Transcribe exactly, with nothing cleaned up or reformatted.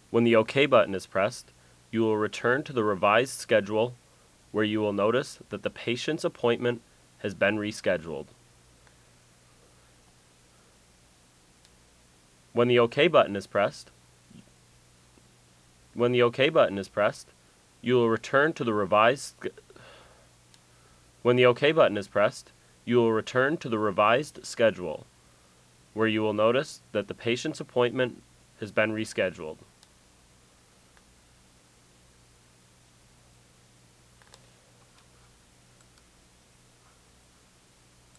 When the OK button is pressed, you will return to the revised schedule where you will notice that the patient's appointment has been rescheduled. When the OK button is pressed, when the OK button is pressed, you will return to the revised When the OK button is pressed, you will return to the revised schedule where you will notice that the patient's appointment has been rescheduled.